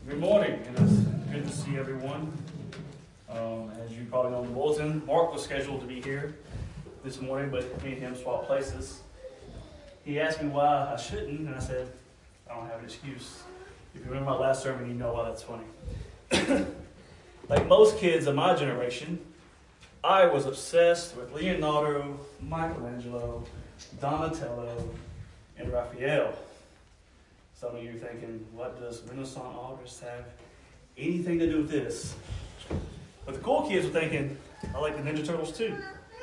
Good morning, and it's good to see everyone. As you probably know in the bulletin, Mark was scheduled to be here this morning, but me and him swapped places. He asked me why I shouldn't, and I said, I don't have an excuse. If you remember my last sermon, you know why that's funny. Like most kids of my generation, I was obsessed with Leonardo, Michelangelo, Donatello, and Raphael. Some of you are thinking, what does Renaissance artists have anything to do with this? But the cool kids were thinking, I like the Ninja Turtles too.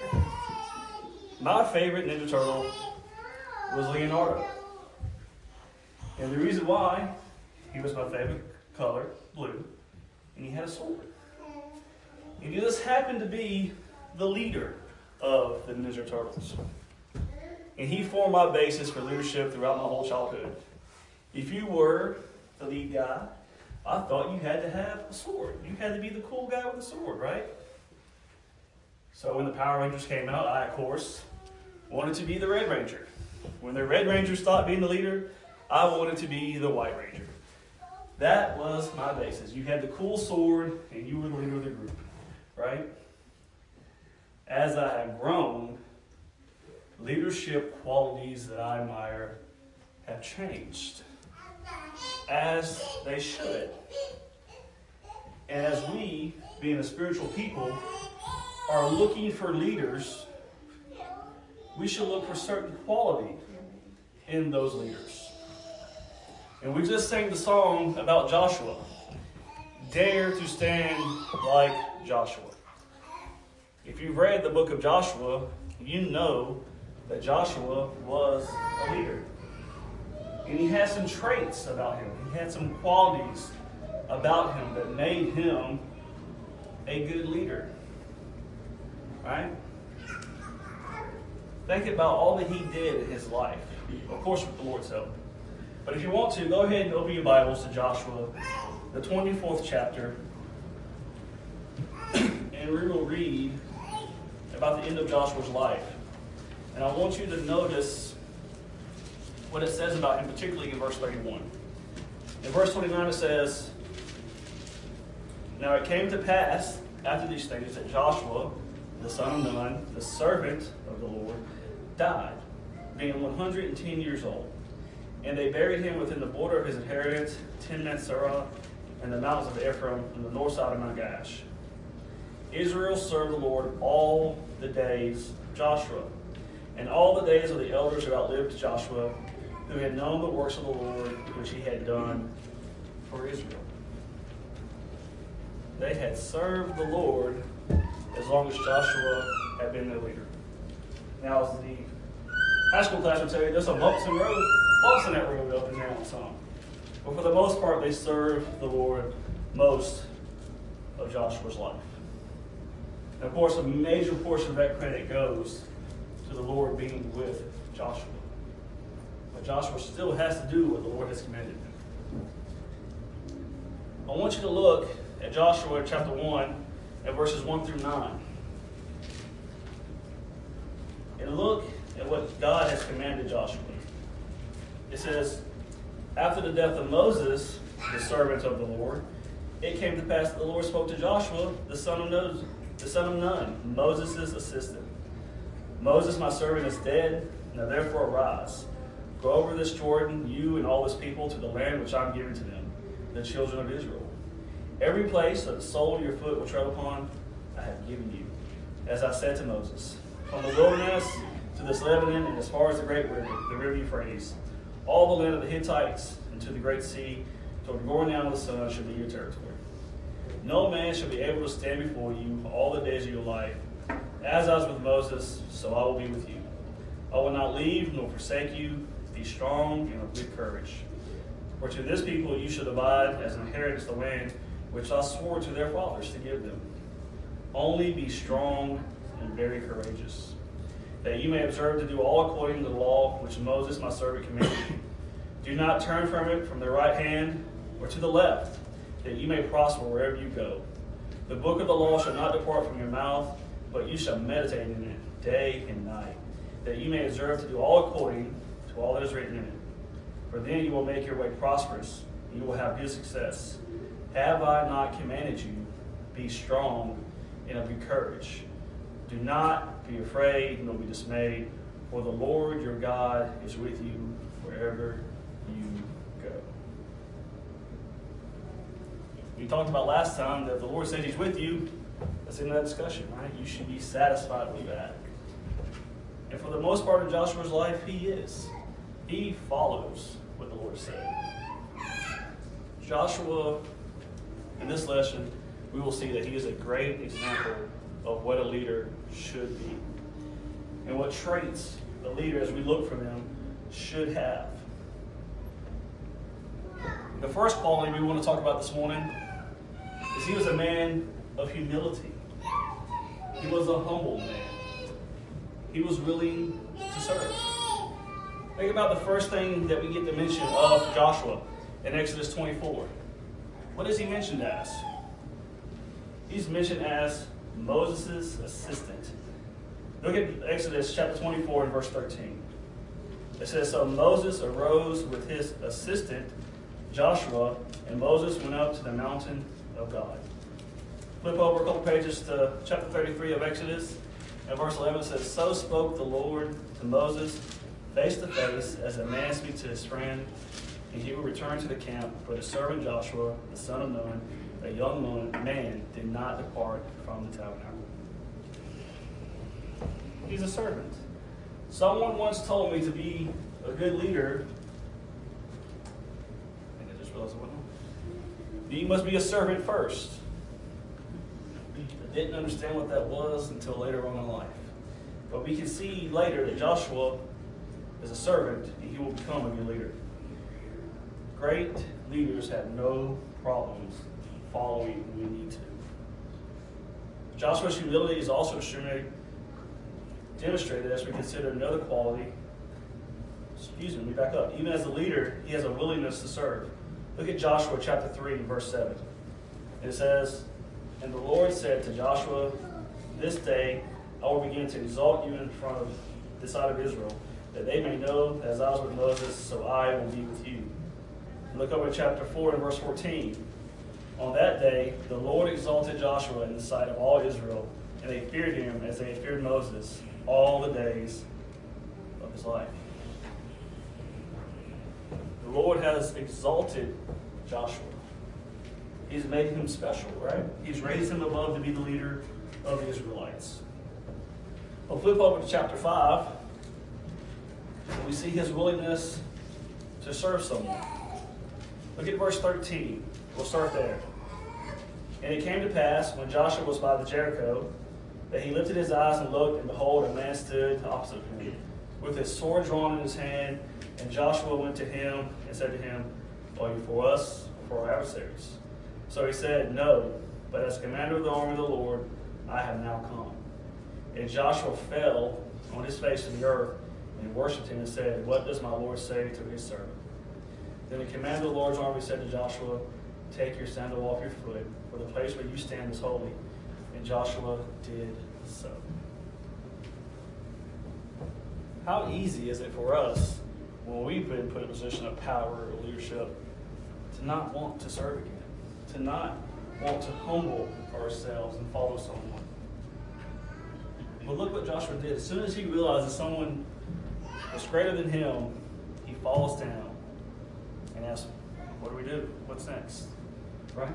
My favorite Ninja Turtle was Leonardo. And the reason why, he was my favorite color, blue, and he had a sword. And he just happened to be the leader of the Ninja Turtles. And he formed my basis for leadership throughout my whole childhood. If you were the lead guy, I thought you had to have a sword. You had to be the cool guy with a sword, right? So when the Power Rangers came out, I, of course, wanted to be the Red Ranger. When the Red Ranger stopped being the leader, I wanted to be the White Ranger. That was my basis. You had the cool sword, and you were the leader of the group, right? As I have grown, leadership qualities that I admire have changed, as they should. And as we, being a spiritual people, are looking for leaders, we should look for certain quality in those leaders. And we just sang the song about Joshua. Dare to stand like Joshua. If you've read the book of Joshua, you know that Joshua was a leader. And he had some traits about him. He had some qualities about him that made him a good leader. Right? Think about all that he did in his life. Of course, with the Lord's help. But if you want to, go ahead and open your Bibles to Joshua, the 24th chapter. And we will read about the end of Joshua's life. And I want you to notice what it says about him, particularly in verse 31. In verse 29 it says, Now it came to pass after these things that Joshua, the son of Nun, the servant of the Lord, died, being 110 years old. And they buried him within the border of his inheritance, Timnath-serah, in the mountains of Ephraim, on the north side of Mount Gash. Israel served the Lord all the days of Joshua, and all the days of the elders who outlived Joshua, who had known the works of the Lord, which he had done for Israel. They had served the Lord as long as Joshua had been their leader. Now, as the high school class would tell you, there's some bumps in that road up and down some. But for the most part, they served the Lord most of Joshua's life. And of course, a major portion of that credit goes to the Lord being with Joshua. But Joshua still has to do what the Lord has commanded him. I want you to look at Joshua chapter 1 and verses 1 through 9. And look at what God has commanded Joshua. It says, After the death of Moses, the servant of the Lord, it came to pass that the Lord spoke to Joshua, the son of Nun, Moses' assistant. Moses, my servant, is dead. Now therefore arise. Go over this Jordan, you and all this people, to the land which I am giving to them, the children of Israel. Every place that the sole of your foot will tread upon, I have given you, as I said to Moses. From the wilderness to this Lebanon, and as far as the great river, the river Euphrates, all the land of the Hittites, and to the great sea, toward the going down of the sun, shall be your territory. No man shall be able to stand before you all the days of your life. As I was with Moses, so I will be with you. I will not leave nor forsake you. Be strong and of good courage. For to this people you shall divide as an inheritance the land which I swore to their fathers to give them. Only be strong and very courageous, that you may observe to do all according to the law which Moses my servant commanded you. Do not turn from it from the right hand or to the left, that you may prosper wherever you go. The book of the law shall not depart from your mouth, but you shall meditate in it day and night, that you may observe to do all according to all that is written in it. For then you will make your way prosperous, and you will have good success. Have I not commanded you? Be strong and of good courage. Do not be afraid, nor be dismayed, for the Lord your God is with you wherever you go. We talked about last time that the Lord says He's with you. That's the end of that discussion, right? You should be satisfied with that. And for the most part of Joshua's life, he is. He follows what the Lord said. Joshua, in this lesson, we will see that he is a great example of what a leader should be and what traits a leader, as we look for them, should have. The first quality we want to talk about this morning is he was a man of humility. He was a humble man. He was willing to serve. Think about the first thing that we get to mention of Joshua in Exodus 24. What is he mentioned as? He's mentioned as Moses' assistant. Look at Exodus chapter 24 and verse 13. It says, so Moses arose with his assistant Joshua, and Moses went up to the mountain of God. Flip over a couple pages to chapter 33 of Exodus. And verse 11 says, so spoke the Lord to Moses face to face as a man speaks to his friend, and he will return to the camp. But his servant Joshua, the son of Nun, a young man, did not depart from the tabernacle. He's a servant. Someone once told me to be a good leader. I think I just realized what. You must be a servant first. I didn't understand what that was until later on in life. But we can see later that Joshua is a servant and he will become a good leader. Great leaders have no problems following when we need to. Joshua's humility is also extremely demonstrated as we consider another quality. Let me back up. Even as a leader, he has a willingness to serve. Look at Joshua chapter 3, verse 7. It says, and the Lord said to Joshua, this day I will begin to exalt you in front of the side of Israel, that they may know that as I was with Moses, so I will be with you. And look over at chapter 4 and verse 14. On that day, the Lord exalted Joshua in the sight of all Israel, and they feared him as they had feared Moses all the days of his life. The Lord has exalted Joshua. He's made him special, right? He's raised him above to be the leader of the Israelites. We'll flip over to chapter 5, and we see his willingness to serve someone. Look at verse 13. We'll start there. And it came to pass, when Joshua was by the Jericho, that he lifted his eyes and looked, and behold, a man stood opposite him, with his sword drawn in his hand. And Joshua went to him and said to him, are you for us or for our adversaries? So he said, no, but as commander of the army of the Lord, I have now come. And Joshua fell on his face to the earth, and worshipped him and said, what does my Lord say to his servant? Then the commander of the Lord's army said to Joshua, take your sandal off your foot, for the place where you stand is holy. And Joshua did so. How easy is it for us, when we've been put in a position of power or leadership, to not want to serve again, to not want to humble ourselves and follow someone? But look what Joshua did. As soon as he realized that someone was greater than him, he falls down and asks, what do we do? What's next? Right?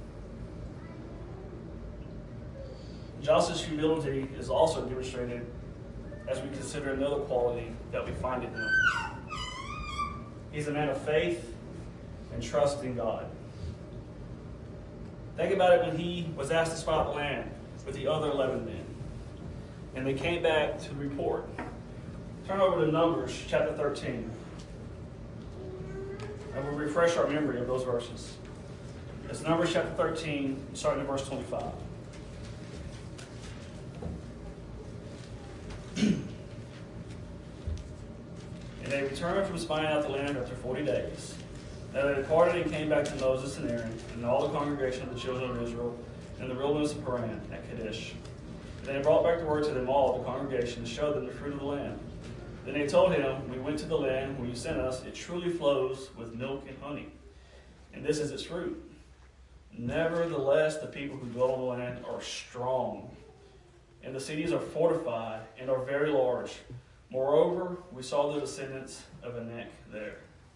Joshua's humility is also demonstrated as we consider another quality that we find in him. He's a man of faith and trust in God. Think about it when he was asked to spy out the land with the other 11 men. And they came back to report. Turn over to Numbers chapter 13. And we'll refresh our memory of those verses. It's Numbers chapter 13, starting at verse 25. And they returned from spying out the land after 40 days. Now they departed and came back to Moses and Aaron and all the congregation of the children of Israel in the wilderness of Paran at Kadesh. And they brought back the word to them all, the congregation, to show them the fruit of the land. Then they told him, we went to the land where you sent us. It truly flows with milk and honey. and this is its fruit. Nevertheless, the people who dwell on the land are strong, and the cities are fortified and are very large. Moreover, we saw the descendants of Anak there.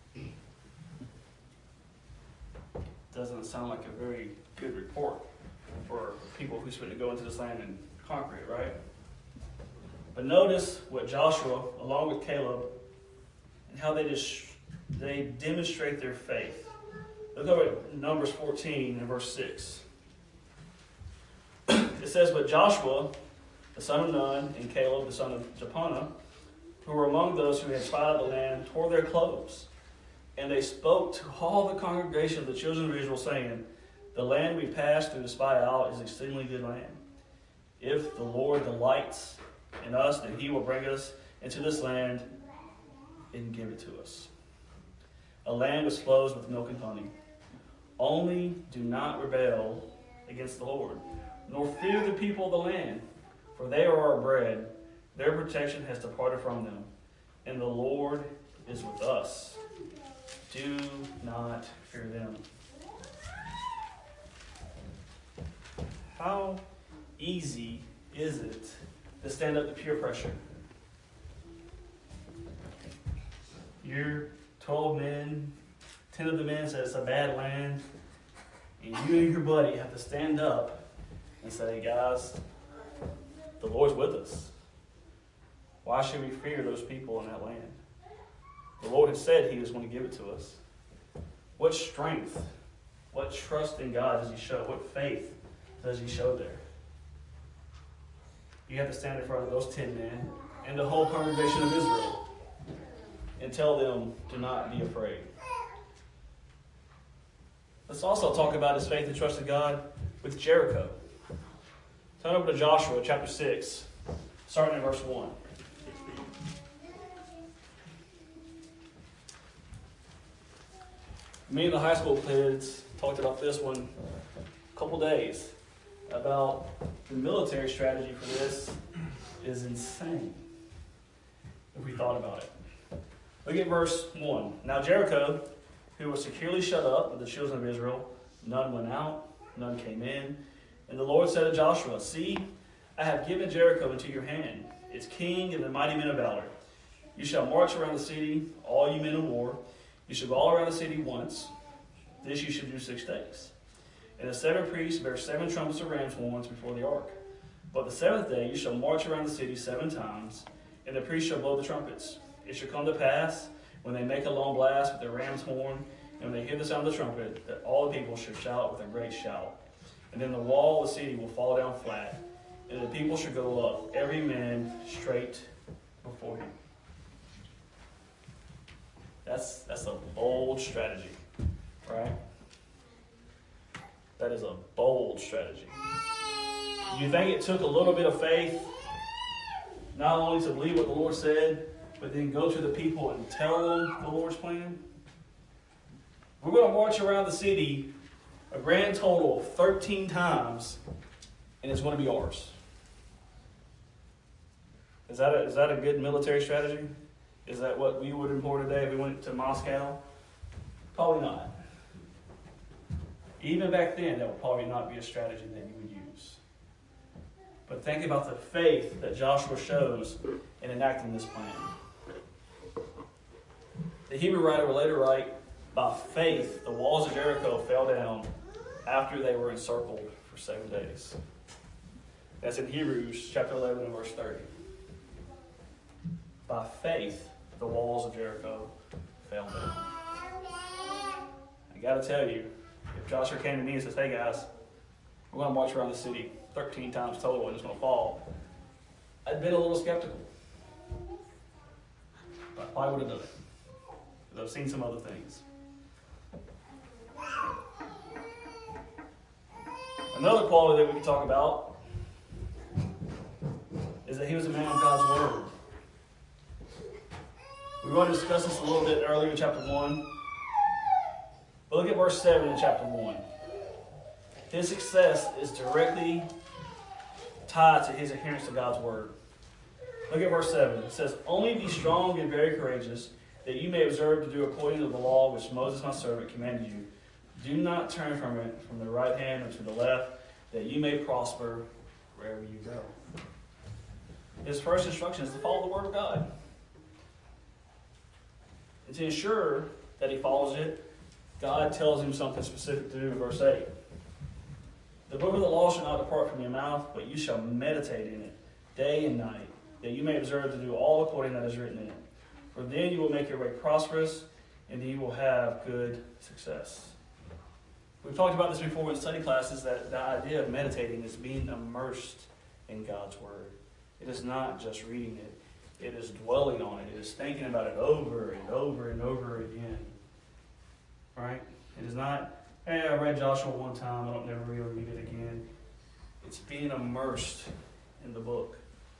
Doesn't sound like a very good report for people who's going to go into this land and conquer it, right? But notice what Joshua, along with Caleb, and how they demonstrate their faith. Look over at Numbers 14 and verse 6. It says, "But Joshua, the son of Nun, and Caleb, the son of Jephunneh, who were among those who had spied out the land, tore their clothes. And they spoke to all the congregation of the children of Israel, saying, The land we passed through to spy out is an exceedingly good land. If the Lord delights in us, then he will bring us into this land and give it to us. A land which flows with milk and honey. Only do not rebel against the Lord, nor fear the people of the land, for they are our bread. Their protection has departed from them, and the Lord is with us. Do not fear them." How easy is it to stand up to peer pressure? You're 12 men, 10 of the men said it's a bad land, and you and your buddy have to stand up and say, "Guys, the Lord's with us. Why should we fear those people in that land? The Lord had said he was going to give it to us." What strength, what trust in God does he show? What faith does he show there? You have to stand in front of those 10 men and the whole congregation of Israel and tell them, "Do not be afraid." Let's also talk about his faith and trust in God with Jericho. Turn over to Joshua chapter 6, starting in verse 1. Me and the high school kids talked about this one a couple days, about the military strategy for this is insane if we thought about it. Look at verse 1. "Now Jericho, who was securely shut up with the children of Israel, none went out, none came in. And the Lord said to Joshua, See, I have given Jericho into your hand, its king and the mighty men of valor. You shall march around the city, all you men of war. You shall go all around the city once. This you should do 6 days. And the 7 priests bear 7 trumpets of ram's horns before the ark. But the 7th day you shall march around the city 7 times, and the priests shall blow the trumpets. It shall come to pass, when they make a long blast with their ram's horn, and when they hear the sound of the trumpet, that all the people shall shout with a great shout. And then the wall of the city will fall down flat, and the people shall go up, every man straight before him." That's a bold strategy, right? That is a bold strategy. You think it took a little bit of faith, not only to believe what the Lord said, but then go to the people and tell them the Lord's plan? We're going to march around the city a grand total of 13 times, and it's going to be ours. Is that a good military strategy? Is that what we would employ today if we went to Moscow? Probably not. Even back then, that would probably not be a strategy that you would use. But think about the faith that Joshua shows in enacting this plan. The Hebrew writer will later write, "By faith, the walls of Jericho fell down after they were encircled for 7 days." That's in Hebrews chapter 11 and verse 30. By faith, the walls of Jericho fell down. I got to tell you, if Joshua came to me and says, "Hey guys, we're going to march around the city 13 times total and it's going to fall," I'd been a little skeptical. But I probably would have done it, because I've seen some other things. Another quality that we can talk about is that he was a man of God's word. We were going to discuss this a little bit earlier in chapter 1. But look at verse 7 in chapter 1. His success is directly tied to his adherence to God's word. Look at verse 7. It says, "Only be strong and very courageous, that you may observe to do according to the law which Moses my servant commanded you. Do not turn from it from the right hand or to the left, that you may prosper wherever you go. His first instruction is to follow the Word of God. And to ensure that he follows it, God tells him something specific to do in verse 8. The book of the law shall not depart from your mouth, but you shall meditate in it day and night, that you may observe to do all according that is written in it. For then you will make your way prosperous, and you will have good success. We've talked about this before in study classes, that the idea of meditating is being immersed in God's Word. It is not just reading it. It is dwelling on it. It is thinking about it over and over and over again. Right? It is not, hey, I read Joshua one time, I don't never really read it again. It's being immersed in the book.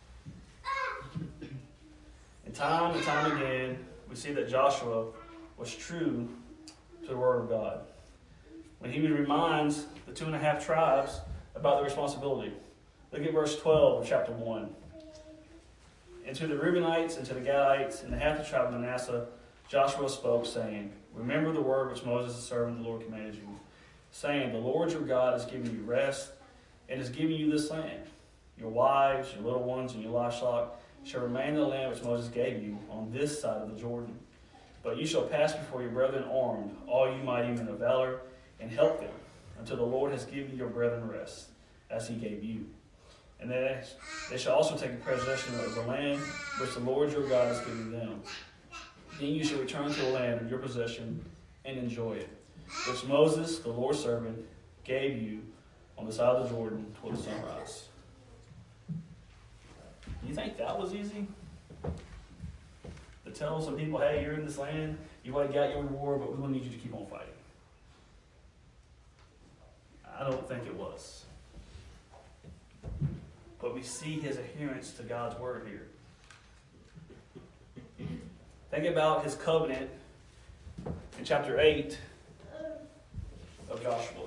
And time again, we see that Joshua was true to the Word of God. When he reminds the 2.5 tribes about their responsibility. Look at verse 12 of chapter 1. And to the Reubenites and to the Gadites and the half the tribe of Manasseh, Joshua spoke, saying, Remember the word which Moses, the servant of the Lord, commanded you, saying, The Lord your God is giving you rest, and is giving you this land. Your wives, your little ones, and your livestock shall remain in the land which Moses gave you on this side of the Jordan. But you shall pass before your brethren armed, all you mighty men of valor, and help them, until the Lord has given your brethren rest, as he gave you. And they shall also take possession of the land which the Lord your God is giving them. Then you shall return to the land of your possession and enjoy it, which Moses, the Lord's servant, gave you on the side of the Jordan toward the sunrise. You think that was easy? To tell some people, hey, you're in this land, you already got your reward, but we will need you to keep on fighting. I don't think it was. But we see his adherence to God's word here. Think about his covenant in chapter 8 of Joshua.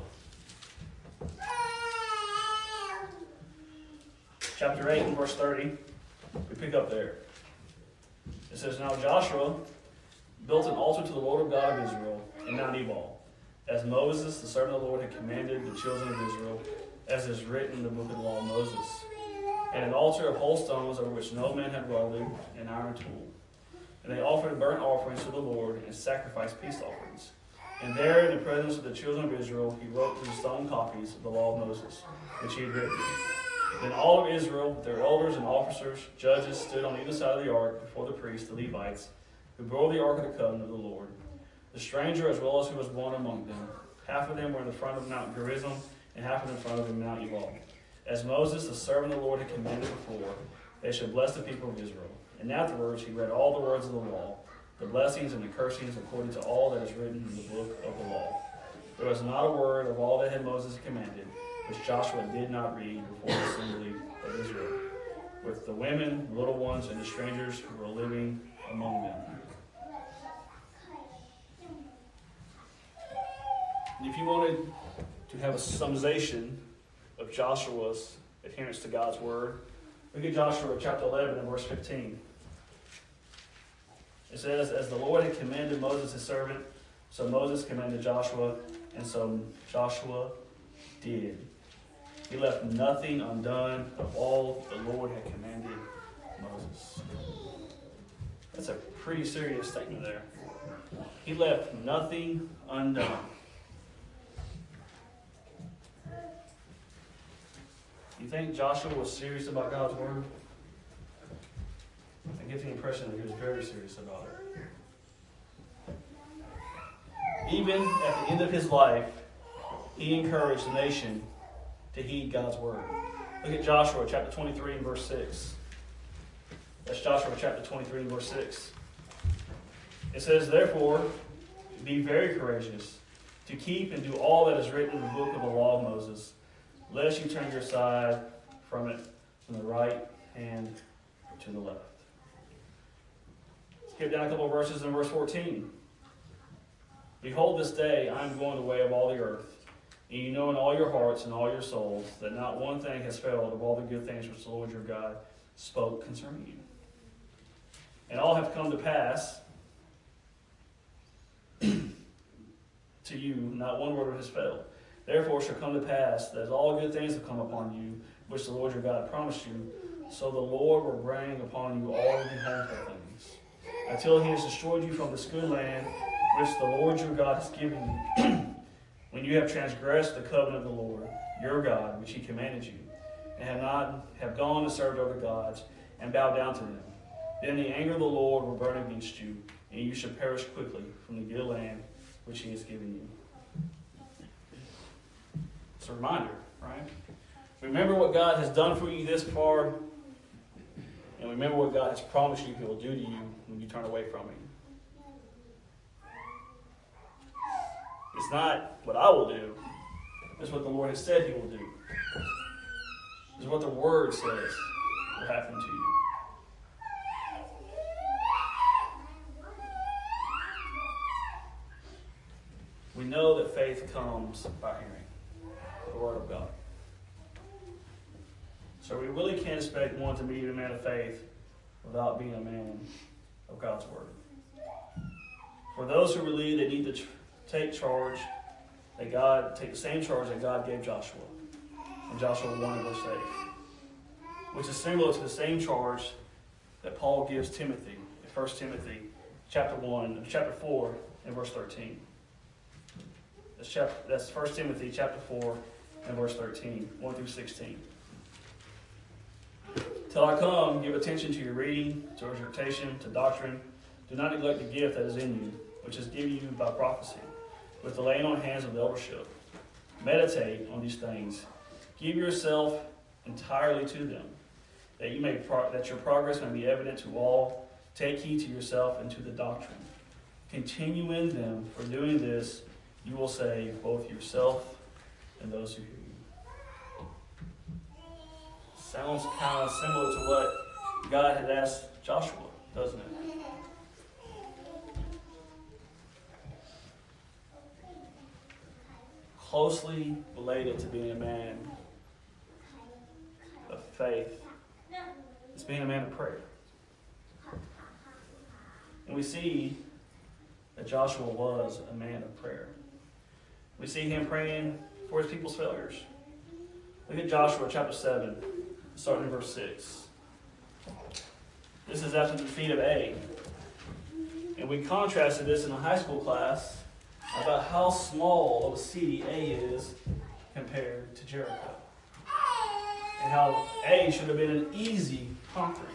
Chapter 8 and verse 30, we pick up there. It says, Now Joshua built an altar to the Lord of God of Israel in Mount Ebal, as Moses, the servant of the Lord, had commanded the children of Israel, as is written in the book of the law of Moses. And an altar of whole stones over which no man had welded an iron tool. And they offered burnt offerings to the Lord and sacrificed peace offerings. And there, in the presence of the children of Israel, he wrote these stone copies of the law of Moses, which he had written. Then all of Israel, their elders and officers, judges, stood on either side of the ark before the priests, the Levites, who bore the ark of the covenant of the Lord. The stranger as well as who was born among them. Half of them were in the front of Mount Gerizim, and half of them in front of Mount Ebal. As Moses, the servant of the Lord, had commanded before, they should bless the people of Israel. And afterwards he read all the words of the law, the blessings and the cursings according to all that is written in the book of the law. There was not a word of all that had Moses commanded, which Joshua did not read before the assembly of Israel, with the women, the little ones, and the strangers who were living among them. And if you wanted to have a summarization of Joshua's adherence to God's word, look at Joshua chapter 11 and verse 15. It says, As the Lord had commanded Moses his servant, so Moses commanded Joshua, and so Joshua did. He left nothing undone of all the Lord had commanded Moses. That's a pretty serious statement there. He left nothing undone. You think Joshua was serious about God's word? I get the impression that he was very serious about it. Even at the end of his life, he encouraged the nation to heed God's word. Look at Joshua chapter 23 and verse 6. That's Joshua chapter 23 and verse 6. It says, Therefore, be very courageous to keep and do all that is written in the book of the law of Moses, lest you turn your side from it from the right hand to the left. Skip down a couple of verses in verse 14. Behold, this day I am going the way of all the earth, and you know in all your hearts and all your souls that not one thing has failed of all the good things which the Lord your God spoke concerning you. And all have come to pass to you, not one word of his failed. Therefore shall come to pass that as all good things have come upon you, which the Lord your God promised you, so the Lord will bring upon you all the harmful things, until he has destroyed you from this good land which the Lord your God has given you, when you have transgressed the covenant of the Lord your God, which he commanded you, and have gone to serve other gods, and bow down to them. Then the anger of the Lord will burn against you, and you shall perish quickly from the good land which he has given you. It's a reminder, right? Remember what God has done for you this far, and remember what God has promised you he will do to you when you turn away from him. It's not what I will do. It's what the Lord has said he will do. It's what the Word says will happen to you. We know that faith comes by hearing the Word of God. So we really can't expect one to be a man of faith without being a man of God's Word. For those who believe they need to take charge, that God take the same charge that God gave Joshua in Joshua 1 verse 8, which is similar to the same charge that Paul gives Timothy in 1 Timothy chapter 4 and verse 13. That's 1 Timothy chapter 4 and verse 13, 1 through 16. Till I come, give attention to your reading, to exhortation, to doctrine. Do not neglect the gift that is in you, which is given you by prophecy, with the laying on hands of the eldership. Meditate on these things. Give yourself entirely to them, that your progress may be evident to all. Take heed to yourself and to the doctrine. Continue in them, for doing this you will save both yourself and those who hear you. Sounds kind of similar to what God had asked Joshua, doesn't it? Closely related to being a man of faith is being a man of prayer. And we see that Joshua was a man of prayer. We see him praying for his people's failures. Look at Joshua chapter 7, starting in verse 6. This is after the defeat of Ai. And we contrasted this in a high school class about how small of a city Ai is compared to Jericho. And how Ai should have been an easy conquering.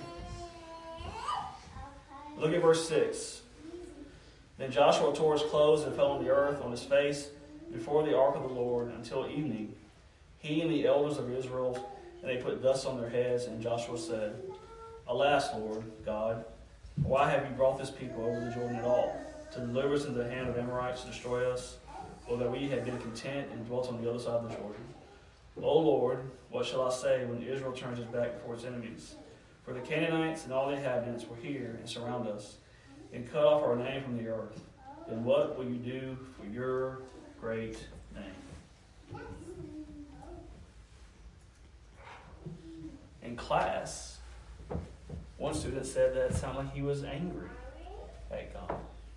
Look at verse 6. Then Joshua tore his clothes and fell on the earth on his face before the ark of the Lord until evening, he and the elders of Israel, and they put dust on their heads. And Joshua said, Alas, Lord God, why have you brought this people over the Jordan at all, to deliver us into the hand of Amorites to destroy us, or that we had been content and dwelt on the other side of the Jordan? O Lord, what shall I say when Israel turns its back before its enemies? For the Canaanites and all the inhabitants were here and surround us, and cut off our name from the earth. Then what will you do for your great name? In class, one student said that it sounded like he was angry at God.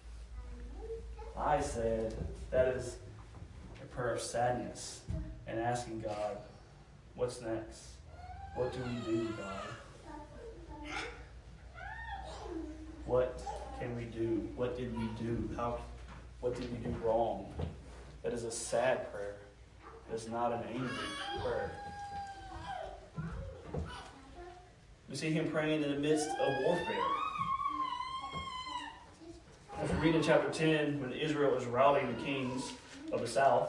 I said that is a prayer of sadness and asking God, what's next? What do we do, God? What can we do? What did we do? What did we do wrong? That is a sad prayer. That is not an angry prayer. We see him praying in the midst of warfare. If we read in chapter 10, when Israel is routing the kings of the south,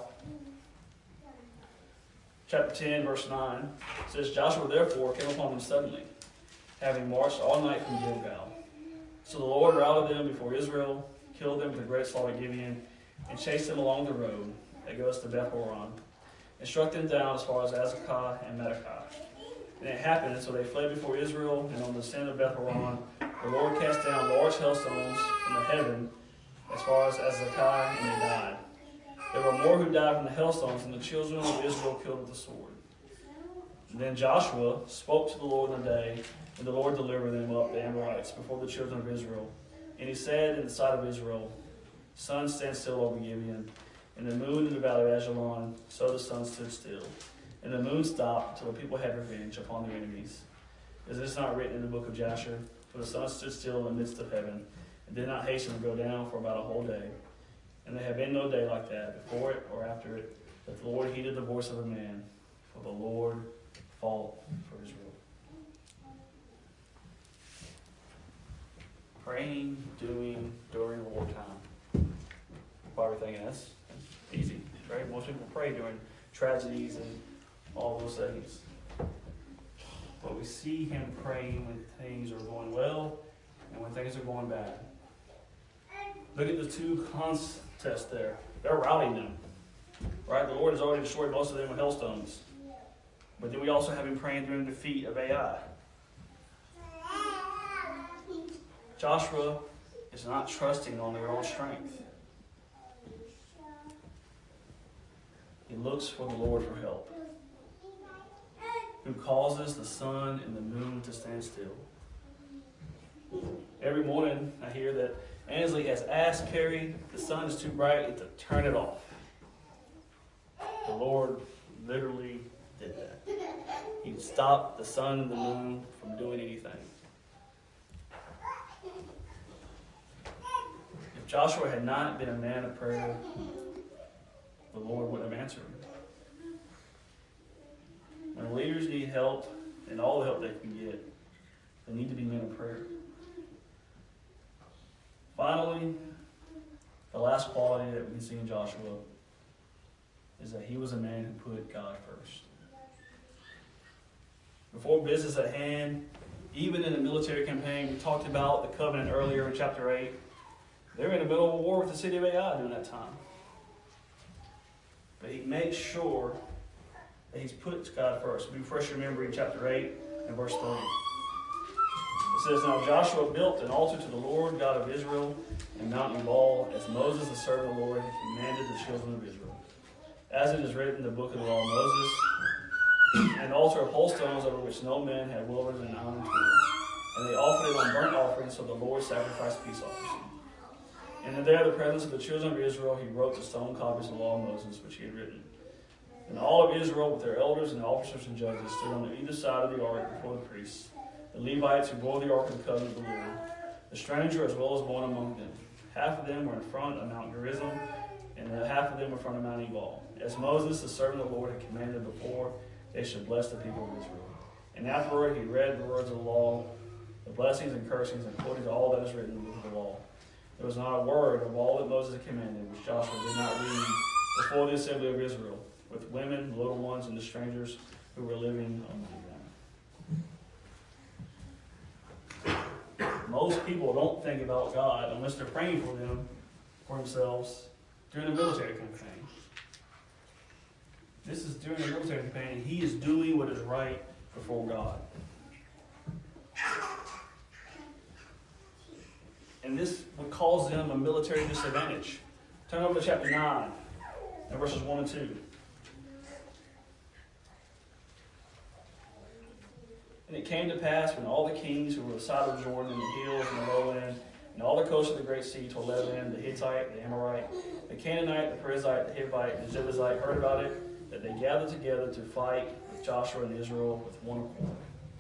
chapter 10, verse 9, it says, Joshua therefore came upon them suddenly, having marched all night from Gilgal. So the Lord routed them before Israel, killed them with a great slaughter at Gibeon, and chased them along the road that goes to Beth-horon, and struck them down as far as Azekah and Medekah. And it happened, so they fled before Israel, and on the ascent of Beth-horon, the Lord cast down large hailstones from the heaven as far as Azekah, and they died. There were more who died from the hailstones than the children of Israel killed with the sword. And then Joshua spoke to the Lord in the day, and the Lord delivered them up, the Amorites, before the children of Israel. And he said in the sight of Israel, Sun, stand still over Gibeon. and the moon in the valley of Ajalon. So the sun stood still, and the moon stopped until the people had revenge upon their enemies. Is this not written in the book of Jasher? For the sun stood still in the midst of heaven, and did not hasten to go down for about a whole day. And there had been no day like that, before it or after it, that the Lord heeded the voice of a man, for the Lord fought for Israel. Praying, doing during wartime. Probably thinking that's easy, right? Most people pray during tragedies and all those things. But we see him praying when things are going well and when things are going bad. Look at the two contests there. They're routing them. Right? The Lord has already destroyed most of them with hailstones. But then we also have him praying during the defeat of Ai. Joshua is not trusting on their own strength. He looks for the Lord for help, who causes the sun and the moon to stand still. Every morning I hear that Ansley has asked Carrie, the sun is too bright, to turn it off. The Lord literally did that. He stopped the sun and the moon from doing anything. If Joshua had not been a man of prayer, the Lord wouldn't have answered him. When leaders need help, and all the help they can get, they need to be men of prayer. Finally, the last quality that we can see in Joshua is that he was a man who put God first. Before business at hand, even in the military campaign, we talked about the covenant earlier in chapter 8. They were in the middle of a war with the city of Ai during that time. But he makes sure that he's put God first. We refresh your memory in chapter 8 and verse 30. It says, Now Joshua built an altar to the Lord God of Israel in Mount Ebal, as Moses, the servant of the Lord, had commanded the children of Israel. As it is written in the book of the law of Moses, an altar of whole stones over which no man had woven an iron tool. And they offered it on burnt offerings, so the Lord sacrificed peace offerings. And in there, the presence of the children of Israel, he wrote the stone copies of the law of Moses, which he had written. And all of Israel, with their elders and officers and judges, stood on either side of the ark before the priests, the Levites who bore the ark of the covenant of the Lord, the stranger as well as one among them. Half of them were in front of Mount Gerizim, and half of them were in front of Mount Ebal, as Moses, the servant of the Lord, had commanded before they should bless the people of Israel. And afterward he read the words of the law, the blessings and cursings, according to all that is written in the book of the law. There was not a word of all that Moses had commanded which Joshua did not read before the assembly of Israel, with women, little ones, and the strangers who were living among them. Most people don't think about God unless they're praying for them, for themselves, during the military campaign. This is during the military campaign, and he is doing what is right before God. And this would cause them a military disadvantage. Turn over to chapter 9, and verses 1 and 2. And it came to pass when all the kings who were beside of Jordan and the hills and the lowland, and all the coasts of the great sea toward Lebanon, the Hittite, the Amorite, the Canaanite, the Perizzite, the Hivite, and the Jebusite heard about it, that they gathered together to fight with Joshua and Israel with one accord.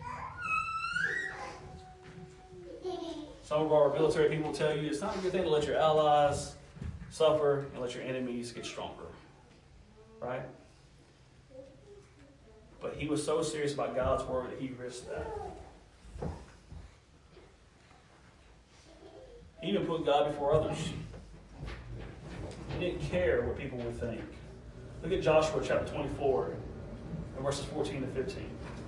Some of our military people will tell you it's not a good thing to let your allies suffer and let your enemies get stronger. Right? But he was so serious about God's word that he risked that. He even put God before others. He didn't care what people would think. Look at Joshua chapter 24, and verses 14 to 15.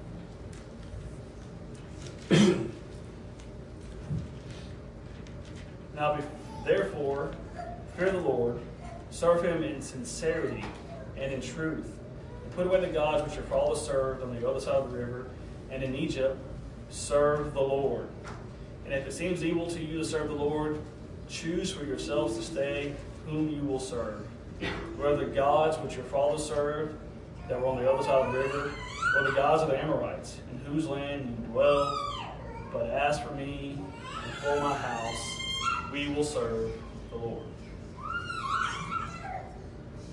Now, therefore, fear the Lord, serve him in sincerity and in truth, and put away the gods which your fathers served on the other side of the river, and in Egypt, serve the Lord. And if it seems evil to you to serve the Lord, choose for yourselves to stay whom you will serve, whether the gods which your fathers served that were on the other side of the river, or the gods of the Amorites, in whose land you dwell. But as for me and for my house, we will serve the Lord.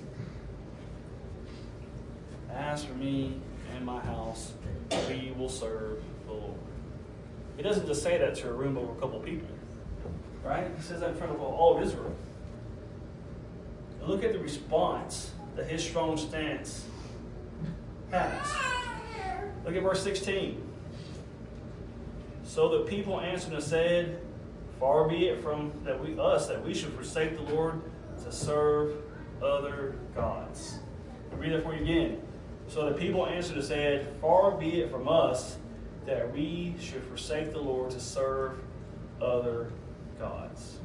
as for me and my house, we will serve the Lord. He doesn't just say that to a room of a couple people, right? He says that in front of all of Israel. And look at the response that his strong stance has. Look at verse 16. So the people answered and said, far be it from us that we should forsake the Lord to serve other gods. I'll read that for you again. So the people answered and said, far be it from us that we should forsake the Lord to serve other gods.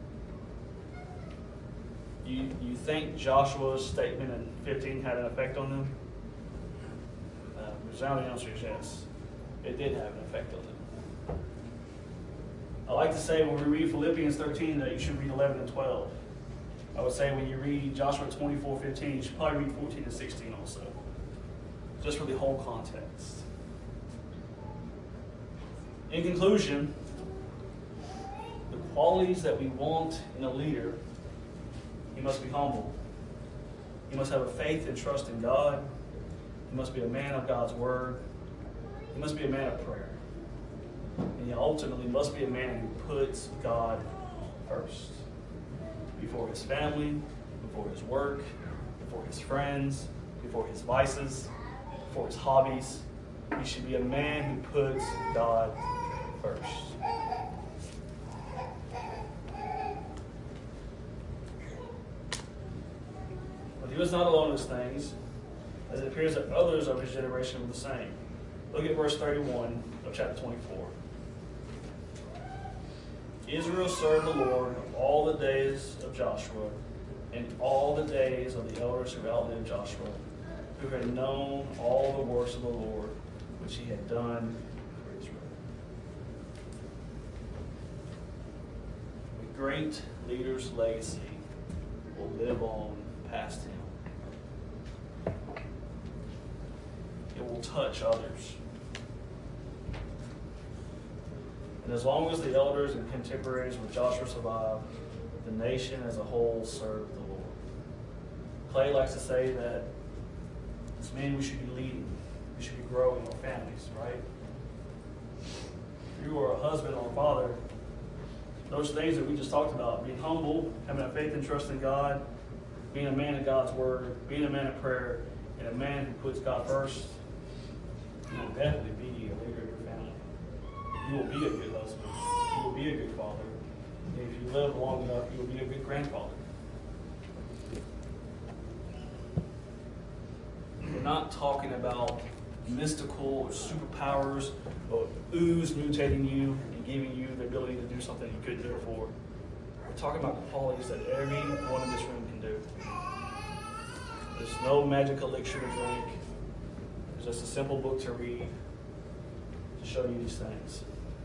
You think Joshua's statement in 15 had an effect on them? The resounding answer is yes. It did have an effect on them. I like to say when we read Philippians 13 that you should read 11 and 12. I would say when you read Joshua 24:15, you should probably read 14 and 16 also. Just for the whole context. In conclusion, the qualities that we want in a leader: he must be humble. He must have a faith and trust in God. He must be a man of God's word. He must be a man of prayer. And he ultimately must be a man who puts God first. Before his family, before his work, before his friends, before his vices, before his hobbies. He should be a man who puts God first. But he was not alone in his things, as it appears that others of his generation were the same. Look at verse 31 of chapter 24. Israel served the Lord all the days of Joshua and all the days of the elders who outlived Joshua, who had known all the works of the Lord, which he had done for Israel. The great leader's legacy will live on past him. It will touch others. And as long as the elders and contemporaries with Joshua survive, the nation as a whole served the Lord. Clay likes to say that as men we should be leading. We should be growing our families, right? If you are a husband or a father, those things that we just talked about, being humble, having a faith and trust in God, being a man of God's word, being a man of prayer, and a man who puts God first, you will definitely be a leader of your family. You will be a good husband. You will be a good father. And if you live long enough, you will be a good grandfather. We're not talking about mystical or superpowers or ooze mutating you and giving you the ability to do something you couldn't do before. We're talking about the qualities that everyone in this room can do. There's no magic elixir to drink. There's just a simple book to read to show you these things.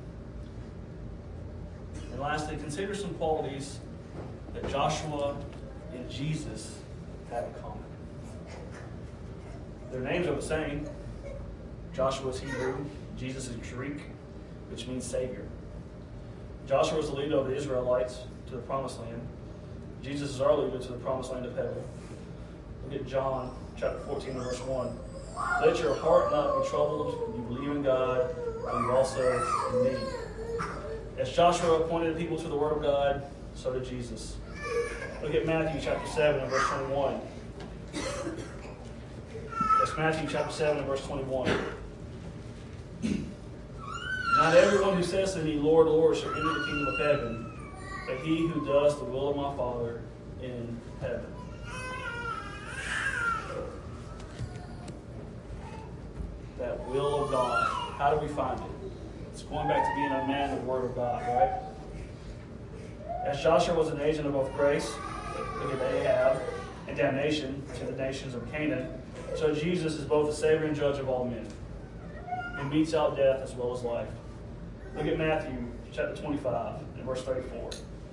And lastly, consider some qualities that Joshua and Jesus have in common. Their names are the same. Joshua is Hebrew, Jesus is Greek, which means Savior. Joshua is the leader of the Israelites to the Promised Land. Jesus is our leader to the Promised Land of heaven. Look at John chapter 14 and verse 1. Let your heart not be troubled. You believe in God, believe also in me. As Joshua appointed people to the Word of God, so did Jesus. Look at Matthew chapter 7 and verse 21. That's Matthew chapter 7 and verse 21. Not everyone who says to me, Lord, Lord, shall enter the kingdom of heaven, but he who does the will of my Father in heaven. That will of God. How do we find it? It's going back to being a man of the Word of God, right? As Joshua was an agent of both grace, look at Ahab, and damnation to the nations of Canaan, so Jesus is both the Savior and Judge of all men. He metes out death as well as life. Look at Matthew chapter 25 and verse 34.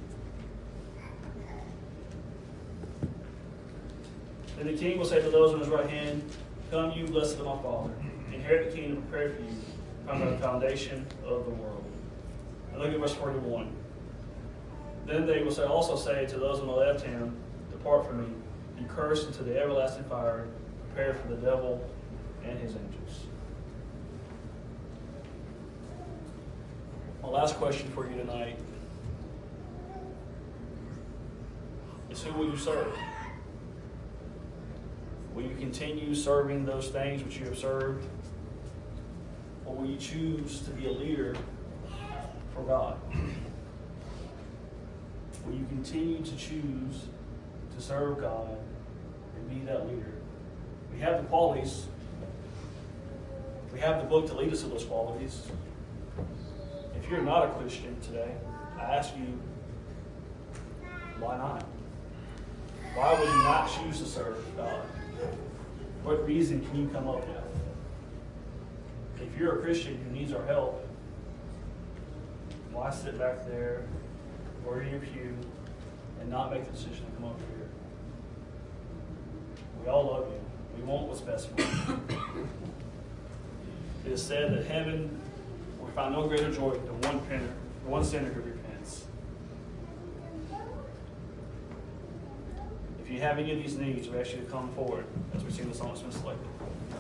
Then the king will say to those on his right hand, Come, you blessed of my Father, inherit the kingdom prepared for you from the foundation of the world. And look at verse 41. Then they will also say to those on the left hand, Depart from me, you cursed, into the everlasting fire, prepared for the devil and his angels. My last question for you tonight is, who will you serve? Will you continue serving those things which you have served? Or will you choose to be a leader for God? Will you continue to choose to serve God and be that leader? We have the qualities. We have the book to lead us to those qualities. If you're not a Christian today, I ask you, why not? Why would you not choose to serve God? What reason can you come up with? If you're a Christian who needs our help, why sit back there or in your pew and not make the decision to come over here? We all love you. We want what's best for you. It is said that heaven will find no greater joy than one sinner who repents. If you have any of these needs, we ask you to come forward as we sing the song that's been selected.